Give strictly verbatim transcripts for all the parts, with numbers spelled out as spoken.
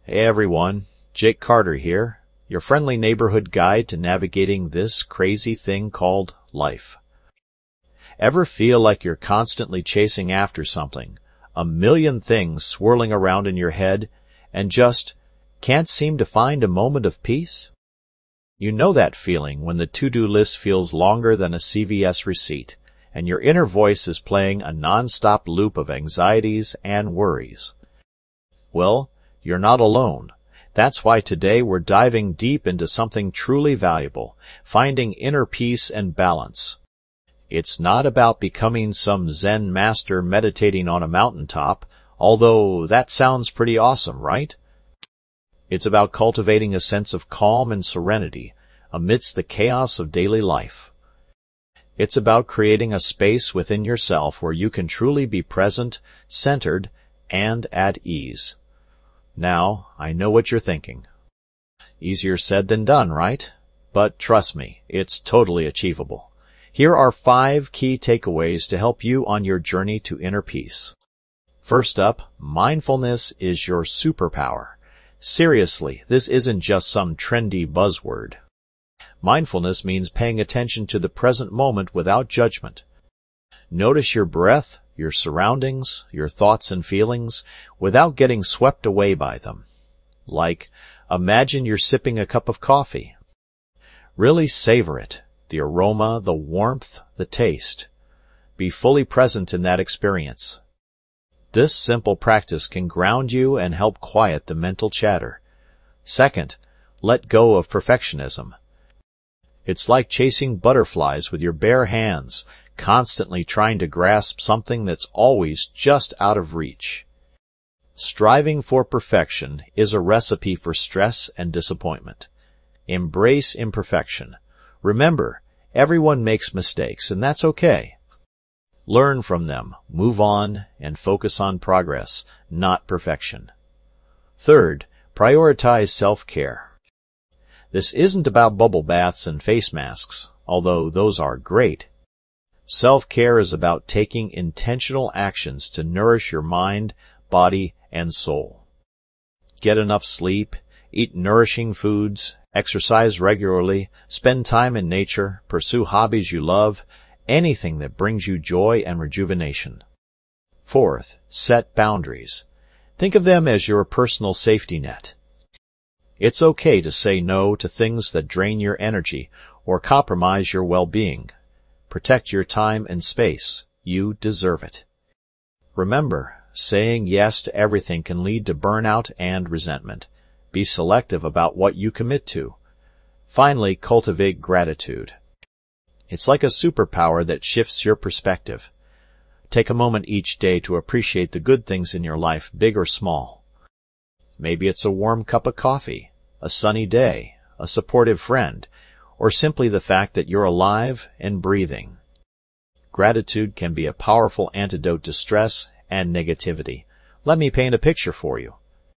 Hey everyone, Jake Carter here, your friendly neighborhood guide to navigating this crazy thing called life. Ever feel like you're constantly chasing after something, a million things swirling around in your head, and just can't seem to find a moment of peace? You know that feeling when the to-do list feels longer than a C V S receipt, and your inner voice is playing a non-stop loop of anxieties and worries. Well, you're not alone. That's why today we're diving deep into something truly valuable, finding inner peace and balance. It's not about becoming some Zen master meditating on a mountaintop, although that sounds pretty awesome, right? It's about cultivating a sense of calm and serenity amidst the chaos of daily life. It's about creating a space within yourself where you can truly be present, centered, and at ease. Now, I know what you're thinking. Easier said than done, right? But trust me, it's totally achievable. Here are five key takeaways to help you on your journey to inner peace. First up, mindfulness is your superpower. Seriously, this isn't just some trendy buzzword. Mindfulness means paying attention to the present moment without judgment. Notice your breath, your surroundings, your thoughts and feelings, without getting swept away by them. Like, imagine you're sipping a cup of coffee. Really savor it, the aroma, the warmth, the taste. Be fully present in that experience. This simple practice can ground you and help quiet the mental chatter. Second, let go of perfectionism. It's like chasing butterflies with your bare hands, constantly trying to grasp something that's always just out of reach. Striving for perfection is a recipe for stress and disappointment. Embrace imperfection. Remember, everyone makes mistakes, and that's okay. Learn from them, move on, and focus on progress, not perfection. Third, prioritize self-care. This isn't about bubble baths and face masks, although those are great. Self-care is about taking intentional actions to nourish your mind, body, and soul. Get enough sleep, eat nourishing foods, exercise regularly, spend time in nature, pursue hobbies you love, anything that brings you joy and rejuvenation. Fourth, set boundaries. Think of them as your personal safety net. It's okay to say no to things that drain your energy or compromise your well-being. Protect your time and space. You deserve it. Remember, saying yes to everything can lead to burnout and resentment. Be selective about what you commit to. Finally, cultivate gratitude. It's like a superpower that shifts your perspective. Take a moment each day to appreciate the good things in your life, big or small. Maybe it's a warm cup of coffee, a sunny day, a supportive friend, or simply the fact that you're alive and breathing. Gratitude can be a powerful antidote to stress and negativity. Let me paint a picture for you.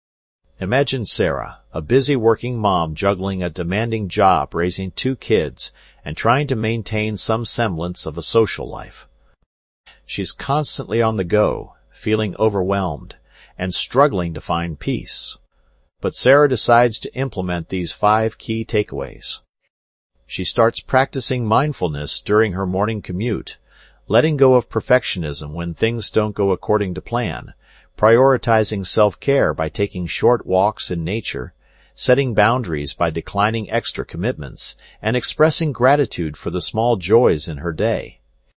Imagine Sarah, a busy working mom juggling a demanding job, raising two kids, and trying to maintain some semblance of a social life. She's constantly on the go, feeling overwhelmed, and struggling to find peace. But Sarah decides to implement these five key takeaways. She starts practicing mindfulness during her morning commute, letting go of perfectionism when things don't go according to plan, prioritizing self-care by taking short walks in nature, setting boundaries by declining extra commitments, and expressing gratitude for the small joys in her day.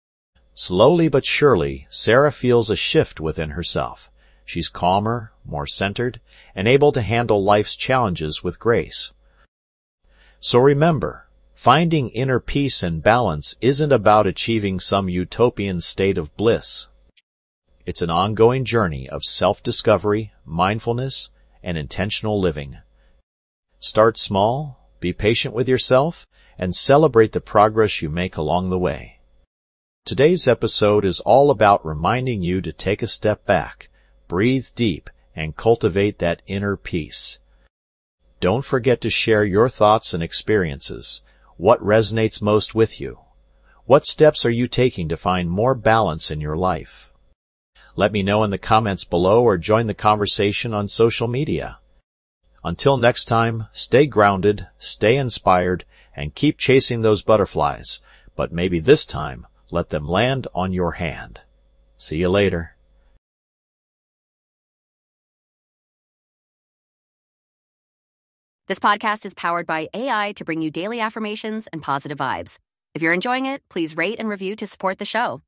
Slowly but surely, Sarah feels a shift within herself. She's calmer, more centered, and able to handle life's challenges with grace. So remember, finding inner peace and balance isn't about achieving some utopian state of bliss. It's an ongoing journey of self-discovery, mindfulness, and intentional living. Start small, be patient with yourself, and celebrate the progress you make along the way. Today's episode is all about reminding you to take a step back, breathe deep, and cultivate that inner peace. Don't forget to share your thoughts and experiences. What resonates most with you? What steps are you taking to find more balance in your life? Let me know in the comments below or join the conversation on social media. Until next time, stay grounded, stay inspired, and keep chasing those butterflies, but maybe this time let them land on your hand. See you later. This podcast is powered by A I to bring you daily affirmations and positive vibes. If you're enjoying it, please rate and review to support the show.